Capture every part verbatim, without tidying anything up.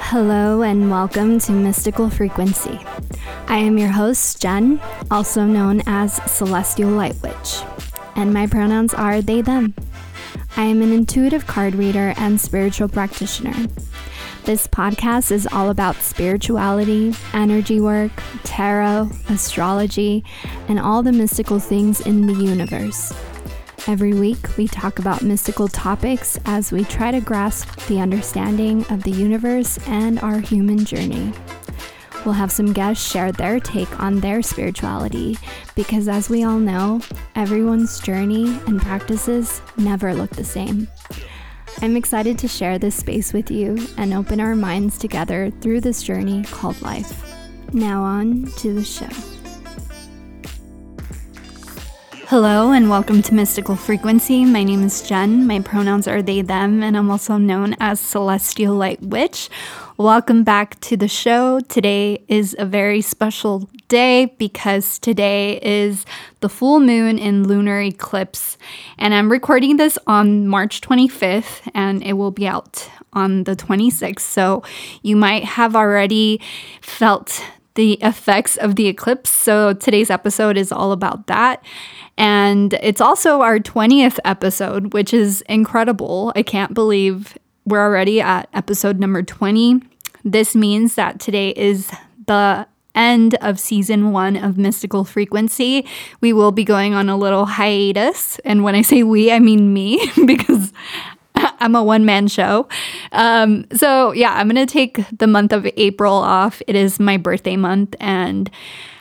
Hello and welcome to Mystical Frequency. I am your host, Jen, also known as Celestial Light Witch, and my pronouns are they, them. I am an intuitive card reader and spiritual practitioner. This podcast is all about spirituality, energy work, tarot, astrology, and all the mystical things in the universe. Every week, we talk about mystical topics as we try to grasp the understanding of the universe and our human journey. We'll have some guests share their take on their spirituality because, as we all know, everyone's journey and practices never look the same. I'm excited to share this space with you and open our minds together through this journey called life. Now on to the show. Hello and welcome to Mystical Frequency. My name is Jen. My pronouns are they, them, and I'm also known as Celestial Light Witch. Welcome back to the show. Today is a very special day because today is the full moon in lunar eclipse, and I'm recording this on March twenty-fifth, and it will be out on the twenty-sixth, so you might have already felt the effects of the eclipse. So today's episode is all about that. And it's also our twentieth episode, which is incredible. I can't believe we're already at episode number twenty. This means that today is the end of season one of Mystical Frequency. We will be going on a little hiatus. And when I say we, I mean me, because I'm a one-man show. Um, so yeah, I'm going to take the month of April off. It is my birthday month, and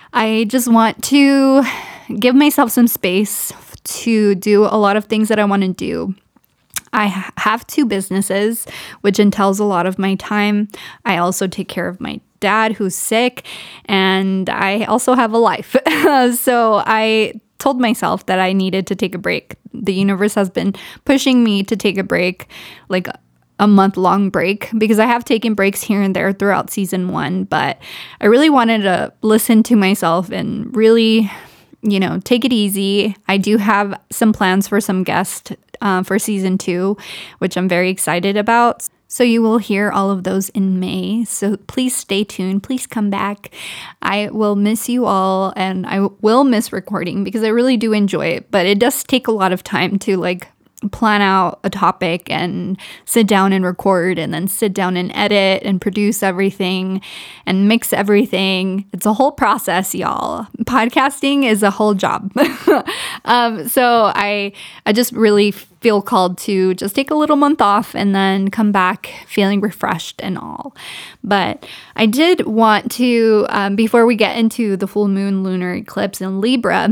I just want to give myself some space to do a lot of things that I want to do. I have two businesses, which entails a lot of my time. I also take care of my dad who's sick, and I also have a life. So I told myself that I needed to take a break. The universe has been pushing me to take a break, like a month-long break, because I have taken breaks here and there throughout season one, but I really wanted to listen to myself and really, you know, take it easy. I do have some plans for some guests uh, for season two, which I'm very excited about. So you will hear all of those in May. So please stay tuned. Please come back. I will miss you all, and I will miss recording because I really do enjoy it. But it does take a lot of time to like plan out a topic and sit down and record and then sit down and edit and produce everything and mix everything. It's a whole process, y'all. Podcasting is a whole job. um, so I I just really feel called to just take a little month off and then come back feeling refreshed and all. But I did want to, um, before we get into the full moon lunar eclipse in Libra,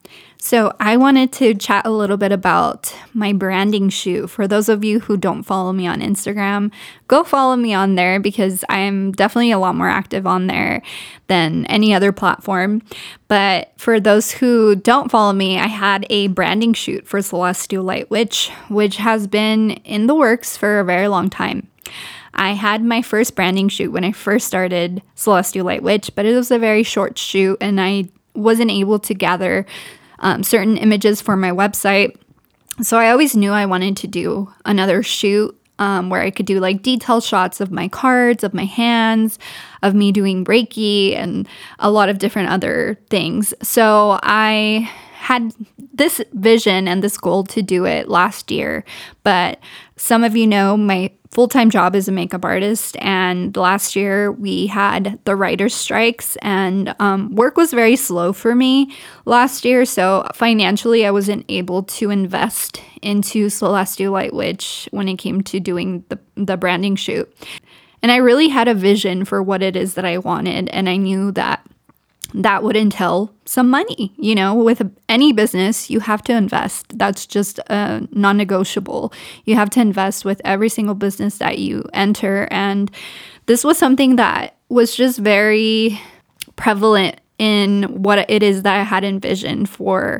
so I wanted to chat a little bit about my branding shoot. For those of you who don't follow me on Instagram, go follow me on there because I'm definitely a lot more active on there than any other platform. But for those who don't follow me, I had a branding shoot for Celestial Light Witch, which has been in the works for a very long time. I had my first branding shoot when I first started Celestial Light Witch, but it was a very short shoot and I wasn't able to gather Um, certain images for my website. So I always knew I wanted to do another shoot um, where I could do like detailed shots of my cards, of my hands, of me doing Reiki, and a lot of different other things. So I had this vision and this goal to do it last year, but some of you know my full-time job is a makeup artist, and last year we had the writer's strikes, and um, work was very slow for me last year, so financially I wasn't able to invest into Celestial Light Witch when it came to doing the, the branding shoot. And I really had a vision for what it is that I wanted, and I knew that that would entail some money. You know, with any business, you have to invest. That's just uh, non-negotiable. You have to invest with every single business that you enter. And this was something that was just very prevalent in what it is that I had envisioned for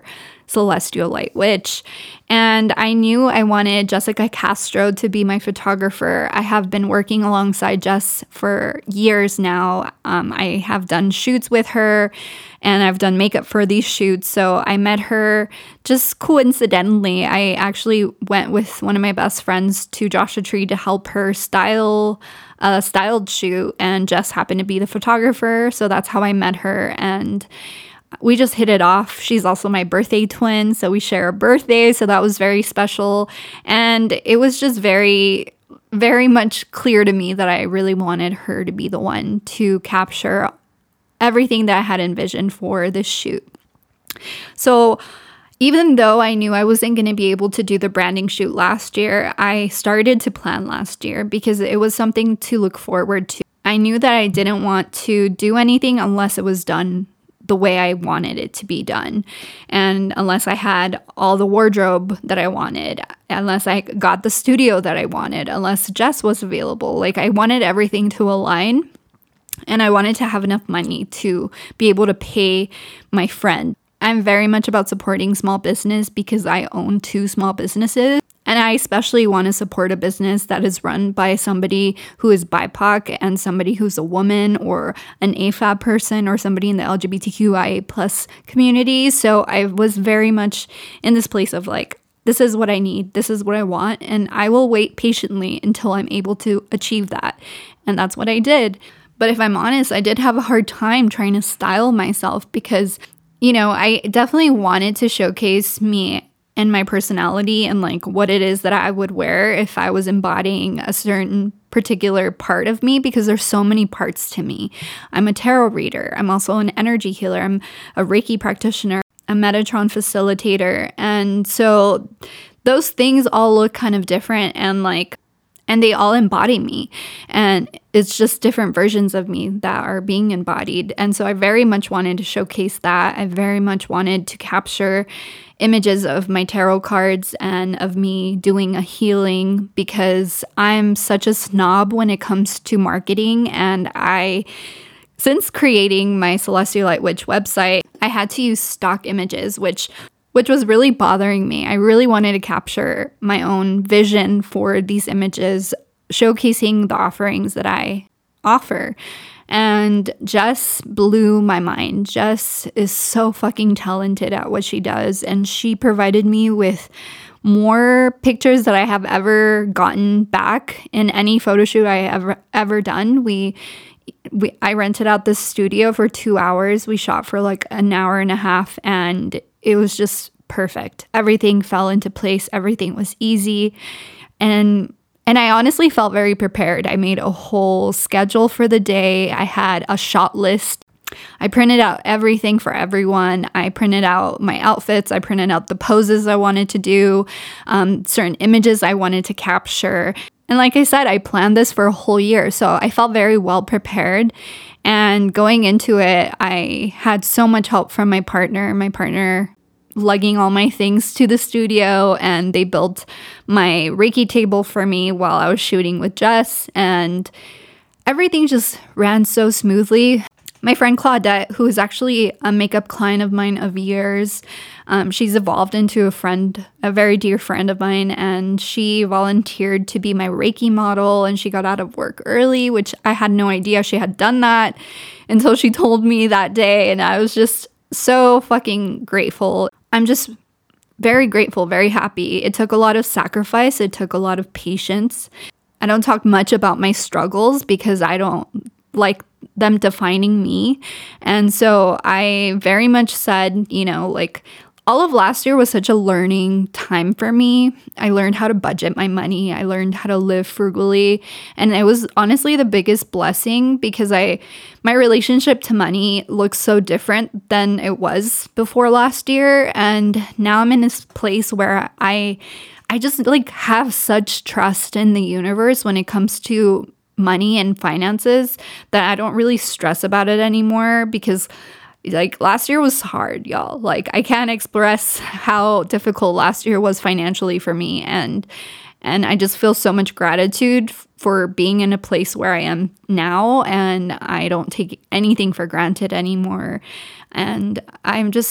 Celestial Light Witch. And I knew I wanted Jessica Castro to be my photographer. I have been working alongside Jess for years now. Um, I have done shoots with her and I've done makeup for these shoots. So I met her just coincidentally. I actually went with one of my best friends to Joshua Tree to help her style a styled shoot, and Jess happened to be the photographer. So that's how I met her. And we just hit it off. She's also my birthday twin, so we share a birthday, so that was very special. And it was just very, very much clear to me that I really wanted her to be the one to capture everything that I had envisioned for this shoot. So even though I knew I wasn't going to be able to do the branding shoot last year, I started to plan last year because it was something to look forward to. I knew that I didn't want to do anything unless it was done the way I wanted it to be done. And unless I had all the wardrobe that I wanted, unless I got the studio that I wanted, unless Jess was available. Like, I wanted everything to align, and I wanted to have enough money to be able to pay my friend. I'm very much about supporting small business because I own two small businesses. And I especially want to support a business that is run by somebody who is B I P O C and somebody who's a woman or an A F A B person or somebody in the L G B T Q I A plus community. So I was very much in this place of like, this is what I need, this is what I want, and I will wait patiently until I'm able to achieve that. And that's what I did. But if I'm honest, I did have a hard time trying to style myself because, you know, I definitely wanted to showcase me and my personality and like what it is that I would wear if I was embodying a certain particular part of me, because there's so many parts to me. I'm a tarot reader. I'm also an energy healer. I'm a Reiki practitioner, a Metatron facilitator. And so those things all look kind of different and like, and they all embody me. And it's just different versions of me that are being embodied. And so I very much wanted to showcase that. I very much wanted to capture images of my tarot cards and of me doing a healing, because I'm such a snob when it comes to marketing. And I, since creating my Celestial Light Witch website, I had to use stock images, which which was really bothering me. I really wanted to capture my own vision for these images, showcasing the offerings that I offer. And Jess blew my mind. Jess is so fucking talented at what she does, and she provided me with more pictures that I have ever gotten back in any photo shoot I ever ever done. We we I rented out this studio for two hours. We shot for like an hour and a half, and it was just perfect. Everything fell into place. Everything was easy. And and I honestly felt very prepared. I made a whole schedule for the day. I had a shot list. I printed out everything for everyone. I printed out my outfits. I printed out the poses I wanted to do, um, certain images I wanted to capture. And like I said, I planned this for a whole year. So I felt very well prepared. And going into it, I had so much help from my partner. My partner lugging all my things to the studio, and they built my Reiki table for me while I was shooting with Jess, and everything just ran so smoothly. My friend Claudette, who is actually a makeup client of mine of years, um, she's evolved into a friend, a very dear friend of mine, and she volunteered to be my Reiki model, and she got out of work early, which I had no idea she had done that until she told me that day, and I was just so fucking grateful. I'm just very grateful, very happy. It took a lot of sacrifice. It took a lot of patience. I don't talk much about my struggles because I don't like them defining me. And so I very much said, you know, like all of last year was such a learning time for me. I learned how to budget my money. I learned how to live frugally. And it was honestly the biggest blessing because I, my relationship to money looks so different than it was before last year. And now I'm in this place where I, I just like have such trust in the universe when it comes to money and finances that I don't really stress about it anymore, because like last year was hard, y'all. Like I can't express how difficult last year was financially for me. And and I just feel so much gratitude for being in a place where I am now. And I don't take anything for granted anymore. And I'm just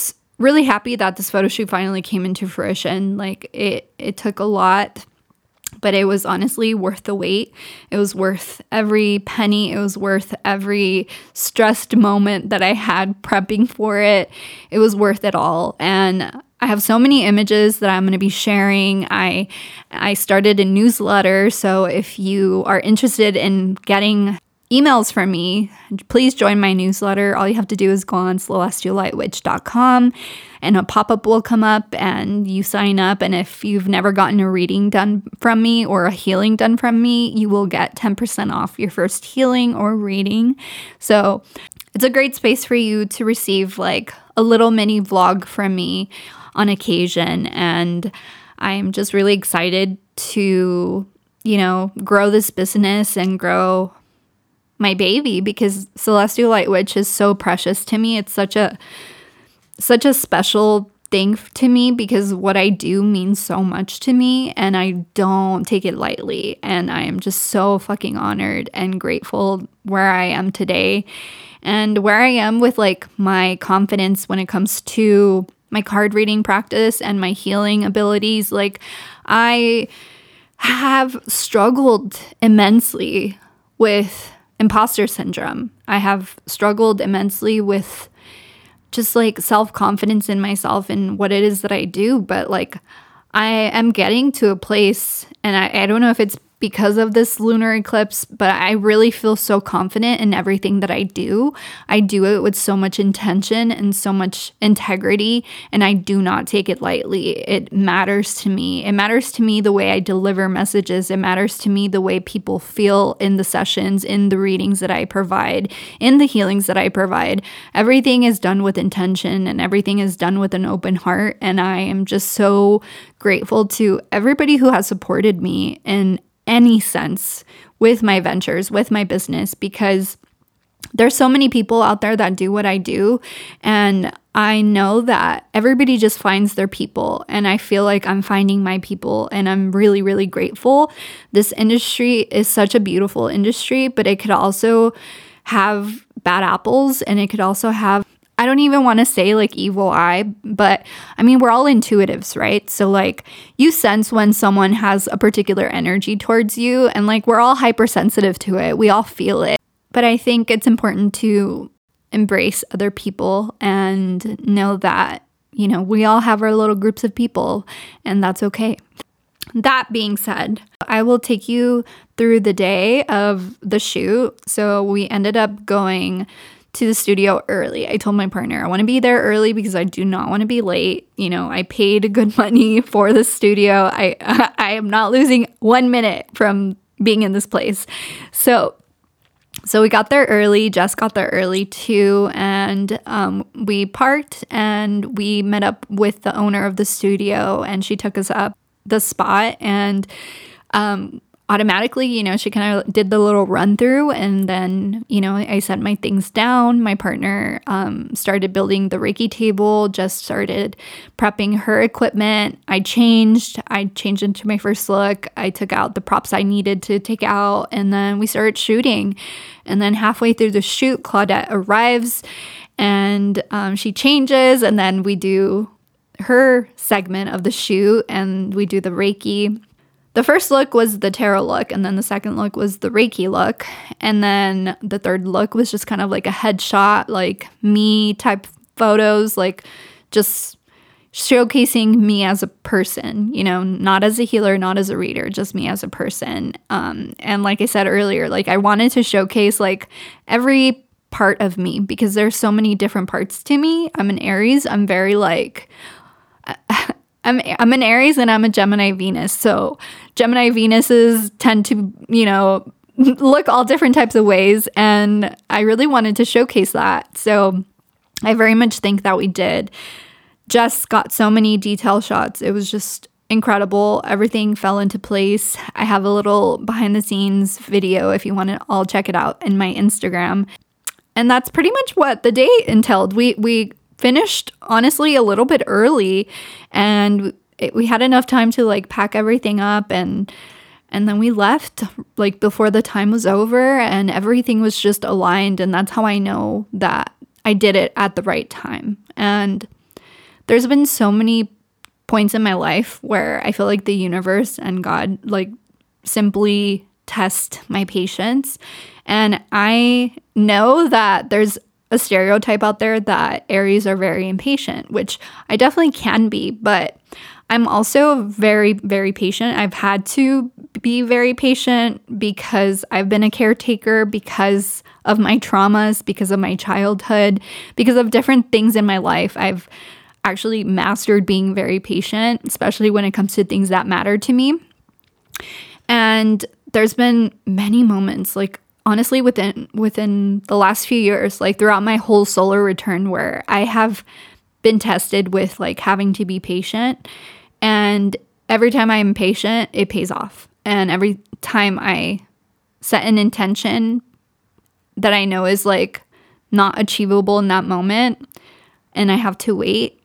really happy that this photo shoot finally came into fruition. Like it, it took a lot, but it was honestly worth the wait. It was worth every penny. It was worth every stressed moment that I had prepping for it. It was worth it all. And I have so many images that I'm going to be sharing. I I started a newsletter, so if you are interested in getting emails from me, please join my newsletter. All you have to do is go on celestial light witch dot com and a pop-up will come up and you sign up. And if you've never gotten a reading done from me or a healing done from me, you will get ten percent off your first healing or reading. So it's a great space for you to receive like a little mini vlog from me on occasion. And I am just really excited to, you know, grow this business and grow my baby, because Celestial Light Witch is so precious to me. It's such a such a special thing to me because what I do means so much to me and I don't take it lightly. And I am just so fucking honored and grateful where I am today and where I am with like my confidence when it comes to my card reading practice and my healing abilities. Like I have struggled immensely with imposter syndrome. I have struggled immensely with just like self-confidence in myself and what it is that I do. But like I am getting to a place, and I, I don't know if it's because of this lunar eclipse, but I really feel so confident in everything that I do. I do it with so much intention and so much integrity, and I do not take it lightly. It matters to me. It matters to me the way I deliver messages. It matters to me the way people feel in the sessions, in the readings that I provide, in the healings that I provide. Everything is done with intention and everything is done with an open heart, and I am just so grateful to everybody who has supported me in any sense with my ventures, with my business, because there's so many people out there that do what I do. And I know that everybody just finds their people. And I feel like I'm finding my people. And I'm really, really grateful. This industry is such a beautiful industry, but it could also have bad apples. And it could also have, I don't even want to say like evil eye, but I mean, we're all intuitives, right? So like you sense when someone has a particular energy towards you, and like we're all hypersensitive to it. We all feel it. But I think it's important to embrace other people and know that, you know, we all have our little groups of people, and that's okay. That being said, I will take you through the day of the shoot. So we ended up going to the studio early. I told my partner I want to be there early because I do not want to be late. You know, I paid good money for the studio. I I am not losing one minute from being in this place. So so we got there early. Jess got there early too, and um, we parked and we met up with the owner of the studio, and she took us up the spot, and um automatically, you know, she kind of did the little run through, and then, you know, I set my things down. My partner um, started building the Reiki table, just started prepping her equipment. I changed. I changed into my first look. I took out the props I needed to take out, and then we started shooting. And then halfway through the shoot, Claudette arrives, and um, she changes, and then we do her segment of the shoot, and we do the Reiki. The first look was the tarot look, and then the second look was the Reiki look, and then the third look was just kind of like a headshot, like me type photos, like just showcasing me as a person, you know, not as a healer, not as a reader, just me as a person. Um, and like I said earlier, like I wanted to showcase like every part of me because there's so many different parts to me. I'm an Aries. I'm very like... I'm I'm an Aries and I'm a Gemini Venus. So Gemini Venuses tend to, you know, look all different types of ways. And I really wanted to showcase that. So I very much think that we did. Jess got so many detail shots. It was just incredible. Everything fell into place. I have a little behind the scenes video if you want to all check it out in my Instagram. And that's pretty much what the day entailed. We we finished honestly a little bit early, and it, we had enough time to like pack everything up, and and then we left like before the time was over, and everything was just aligned. And that's how I know that I did it at the right time. And there's been so many points in my life where I feel like the universe and God like simply test my patience. And I know that there's a stereotype out there that Aries are very impatient, which I definitely can be, but I'm also very, very patient. I've had to be very patient because I've been a caretaker, because of my traumas, because of my childhood, because of different things in my life. I've actually mastered being very patient, especially when it comes to things that matter to me. And there's been many moments, like honestly, within within the last few years, like throughout my whole solar return, where I have been tested with like having to be patient. And every time I'm patient, it pays off. And every time I set an intention that I know is like not achievable in that moment, and I have to wait,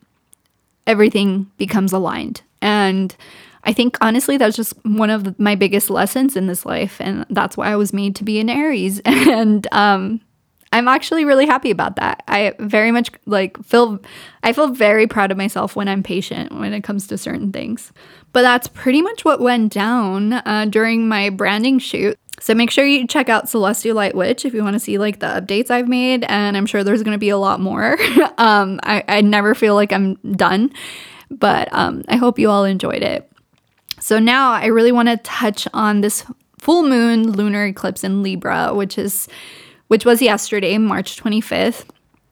everything becomes aligned. And I think honestly, that's just one of my biggest lessons in this life. And that's why I was made to be an Aries. And um, I'm actually really happy about that. I very much like feel, I feel very proud of myself when I'm patient when it comes to certain things. But that's pretty much what went down uh, during my branding shoot. So make sure you check out Celestial Light Witch if you want to see like the updates I've made. And I'm sure there's going to be a lot more. um, I, I never feel like I'm done, but um, I hope you all enjoyed it. So now I really want to touch on this full moon lunar eclipse in Libra, which is which was yesterday, March twenty-fifth.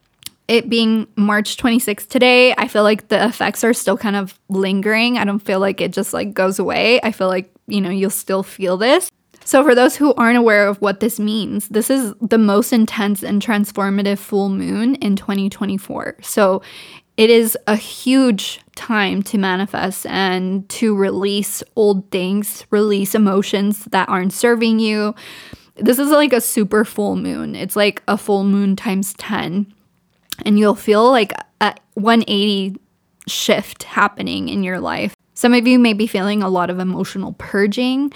It being March twenty-sixth today, I feel like the effects are still kind of lingering. I don't feel like it just like goes away. I feel like, you know, you'll still feel this. So for those who aren't aware of what this means, this is the most intense and transformative full moon in twenty twenty-four. So it is a huge time to manifest and to release old things, release emotions that aren't serving you. This is like a super full moon. It's like a full moon times ten. And you'll feel like a one eighty shift happening in your life. Some of you may be feeling a lot of emotional purging,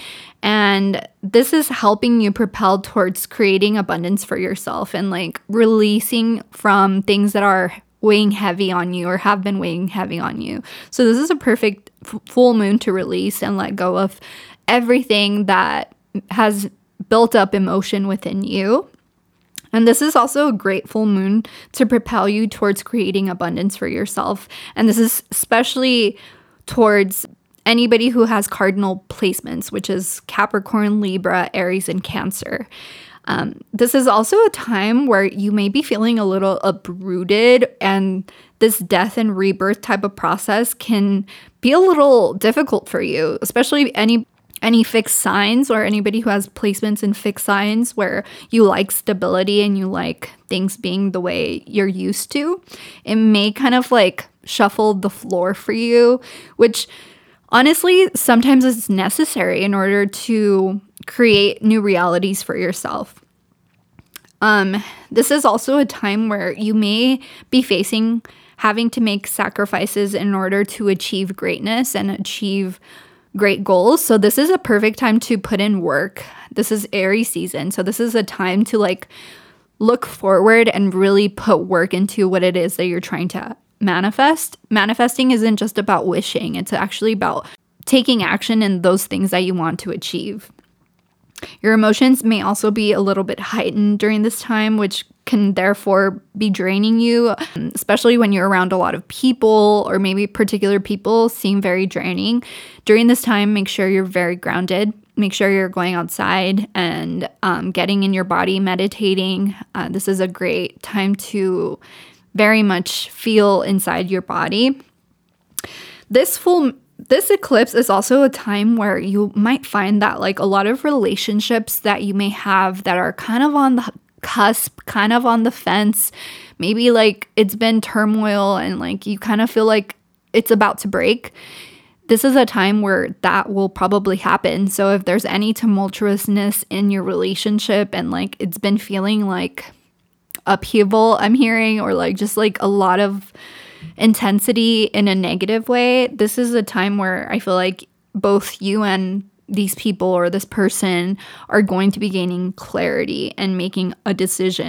and this is helping you propel towards creating abundance for yourself and like releasing from things that are weighing heavy on you or have been weighing heavy on you. So this is a perfect f- full moon to release and let go of everything that has built up emotion within you. And this is also a great full moon to propel you towards creating abundance for yourself. And this is especially towards anybody who has cardinal placements, which is Capricorn, Libra, Aries, and Cancer. Um, this is also a time where you may be feeling a little uprooted, and this death and rebirth type of process can be a little difficult for you, especially any any fixed signs or anybody who has placements in fixed signs where you like stability and you like things being the way you're used to. It may kind of like shuffle the floor for you, which honestly sometimes is necessary in order to create new realities for yourself. Um, this is also a time where you may be facing having to make sacrifices in order to achieve greatness and achieve great goals. So this is a perfect time to put in work. This is Aries season. So this is a time to like look forward and really put work into what it is that you're trying to manifest. Manifesting isn't just about wishing. It's actually about taking action in those things that you want to achieve. Your emotions may also be a little bit heightened during this time, which can therefore be draining you, especially when you're around a lot of people or maybe particular people seem very draining. During this time, make sure you're very grounded. Make sure you're going outside and um, getting in your body, meditating. Uh, this is a great time to very much feel inside your body. This full This eclipse is also a time where you might find that like a lot of relationships that you may have that are kind of on the cusp, kind of on the fence, maybe like it's been turmoil and like you kind of feel like it's about to break. This is a time where that will probably happen. So if there's any tumultuousness in your relationship and like it's been feeling like upheaval, I'm hearing, or like just like a lot of intensity in a negative way, this is a time where I feel like both you and these people or this person are going to be gaining clarity and making a decision.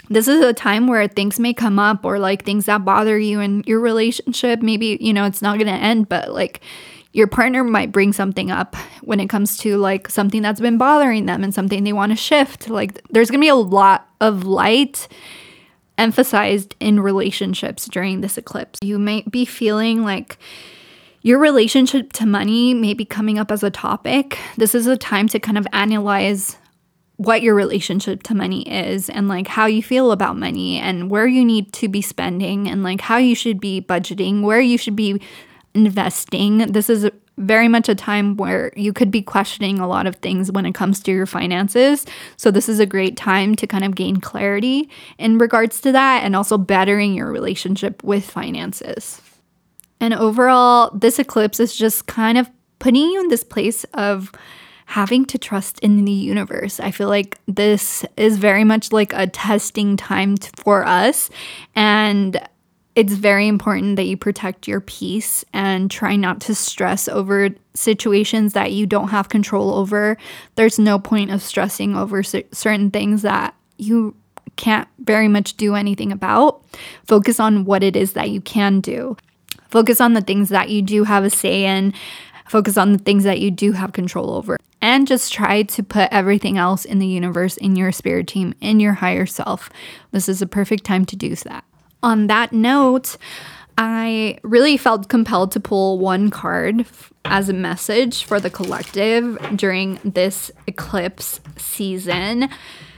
This is a time where things may come up, or like things that bother you in your relationship. Maybe, you know, it's not going to end, but like your partner might bring something up when it comes to like something that's been bothering them and something they want to shift. Like there's going to be a lot of light emphasized in relationships during this eclipse. You might be feeling like your relationship to money may be coming up as a topic. This is a time to kind of analyze what your relationship to money is, and like how you feel about money, and where you need to be spending, and like how you should be budgeting, where you should be investing. This is very much a time where you could be questioning a lot of things when it comes to your finances. So this is a great time to kind of gain clarity in regards to that, and also bettering your relationship with finances. And overall, this eclipse is just kind of putting you in this place of having to trust in the universe. I feel like this is very much like a testing time t- for us. And it's very important that you protect your peace and try not to stress over situations that you don't have control over. There's no point of stressing over c- certain things that you can't very much do anything about. Focus on what it is that you can do. Focus on the things that you do have a say in. Focus on the things that you do have control over. And just try to put everything else in the universe, in your spirit team, in your higher self. This is a perfect time to do that. On that note, I really felt compelled to pull one card as a message for the collective during this eclipse season.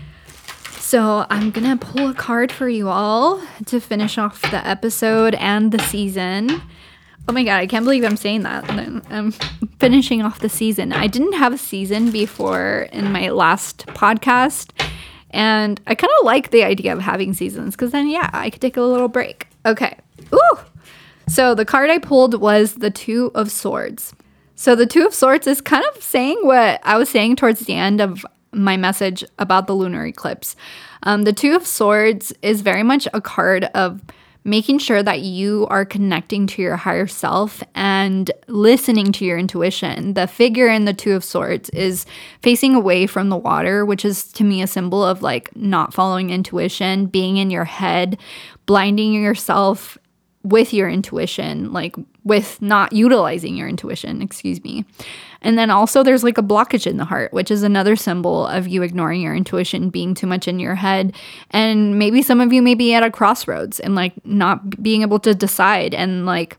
So I'm going to pull a card for you all to finish off the episode and the season. Oh my God, I can't believe I'm saying that. I'm finishing off the season. I didn't have a season before in my last podcast. And I kind of like the idea of having seasons because then, yeah, I could take a little break. Okay. Ooh. So the card I pulled was the Two of Swords. So the Two of Swords is kind of saying what I was saying towards the end of my message about the lunar eclipse. Um, the Two of Swords is very much a card of making sure that you are connecting to your higher self and listening to your intuition. The figure in the Two of Swords is facing away from the water, which is to me a symbol of like not following intuition, being in your head, blinding yourself with your intuition, like with not utilizing your intuition, excuse me. And then also there's like a blockage in the heart, which is another symbol of you ignoring your intuition, being too much in your head. And maybe some of you may be at a crossroads and like not being able to decide. And like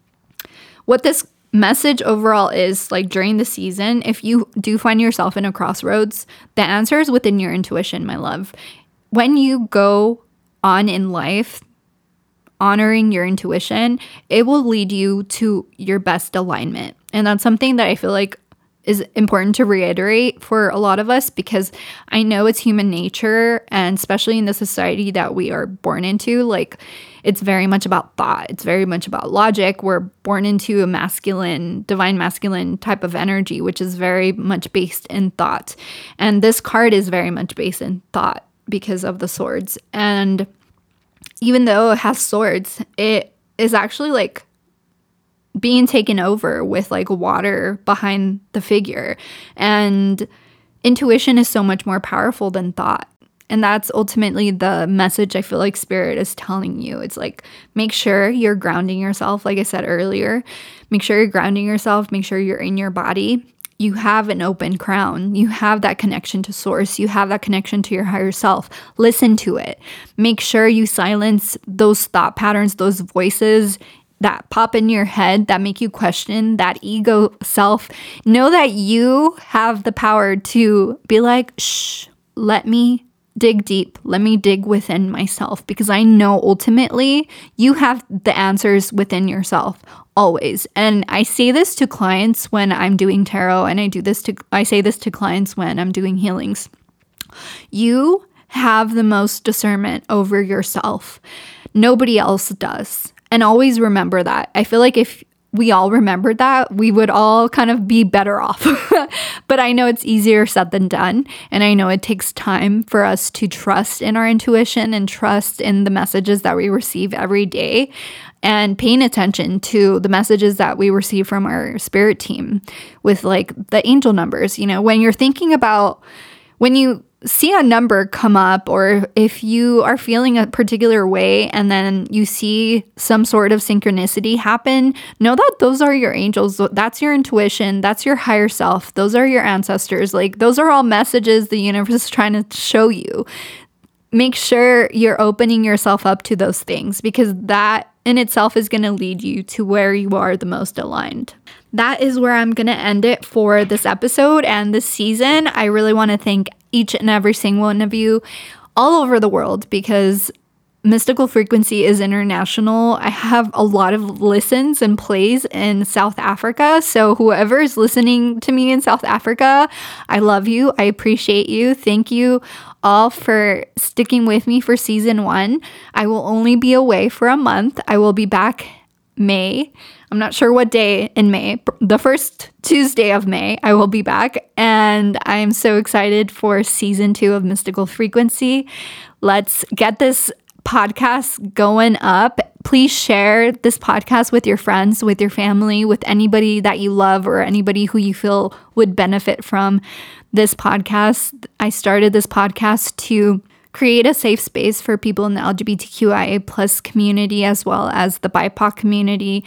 what this message overall is like during the season, if you do find yourself in a crossroads, the answer is within your intuition, my love. When you go on in life, honoring your intuition, it will lead you to your best alignment. And that's something that I feel like is important to reiterate for a lot of us, because I know it's human nature, and especially in the society that we are born into, like it's very much about thought. It's very much about logic. We're born into a masculine, divine masculine type of energy, which is very much based in thought. And this card is very much based in thought because of the swords. And even though it has swords, it is actually like being taken over with like water behind the figure. And intuition is so much more powerful than thought. And that's ultimately the message I feel like Spirit is telling you. It's like, make sure you're grounding yourself. Like I said earlier, make sure you're grounding yourself. Make sure you're in your body. You have an open crown. You have that connection to source. You have that connection to your higher self. Listen to it. Make sure you silence those thought patterns, those voices that pop in your head that make you question that ego self. Know that you have the power to be like, shh, let me dig deep. Let me dig within myself, because I know ultimately you have the answers within yourself always. And I say this to clients when I'm doing tarot, and I do this to I say this to clients when I'm doing healings. You have the most discernment over yourself. Nobody else does. And always remember that. I feel like if we all remembered that, we would all kind of be better off. But I know it's easier said than done. And I know it takes time for us to trust in our intuition and trust in the messages that we receive every day, and paying attention to the messages that we receive from our spirit team with like the angel numbers. You know, when you're thinking about, when you see a number come up, or if you are feeling a particular way and then you see some sort of synchronicity happen, know that those are your angels. That's your intuition. That's your higher self. Those are your ancestors. Like, those are all messages the universe is trying to show you. Make sure you're opening yourself up to those things, because that in itself is going to lead you to where you are the most aligned. That is where I'm going to end it for this episode and this season. I really want to thank each and every single one of you all over the world, because Mystical Frequency is international. I have a lot of listens and plays in South Africa. So whoever is listening to me in South Africa, I love you. I appreciate you. Thank you all for sticking with me for season one. I will only be away for a month. I will be back May. I'm not sure what day in May. The first Tuesday of May, I will be back. And I'm so excited for season two of Mystical Frequency. Let's get this podcast going up. Please share this podcast with your friends, with your family, with anybody that you love, or anybody who you feel would benefit from this podcast. I started this podcast to create a safe space for people in the L G B T Q I A plus community, as well as the B I P O C community,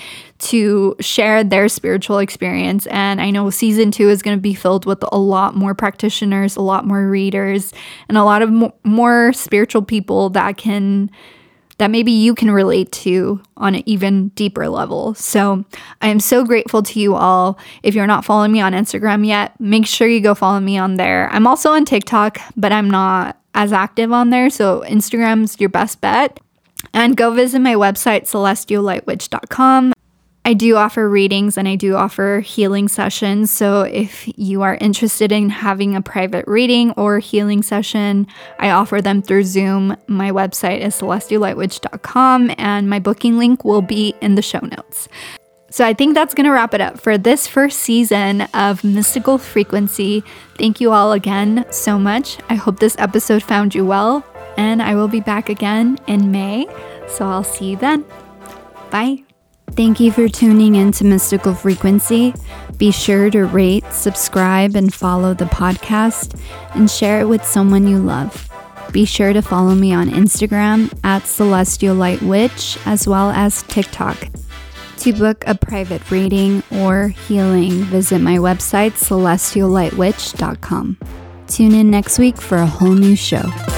to share their spiritual experience. And I know season two is going to be filled with a lot more practitioners, a lot more readers, and a lot of mo- more spiritual people that can that maybe you can relate to on an even deeper level. So I am so grateful to you all. If you're not following me on Instagram yet, make sure you go follow me on there. I'm also on TikTok, but I'm not as active on there, so Instagram's your best bet. And go visit my website, celestial light witch dot com. I do offer readings and I do offer healing sessions. So if you are interested in having a private reading or healing session, I offer them through Zoom. My website is celestial light witch dot com, and my booking link will be in the show notes. So I think that's going to wrap it up for this first season of Mystical Frequency. Thank you all again so much. I hope this episode found you well, and I will be back again in May. So I'll see you then. Bye. Thank you for tuning in to Mystical Frequency. Be sure to rate, subscribe, and follow the podcast, and share it with someone you love. Be sure to follow me on Instagram at Celestial Light Witch, as well as TikTok. To book a private reading or healing, visit my website, celestial light witch dot com. Tune in next week for a whole new show.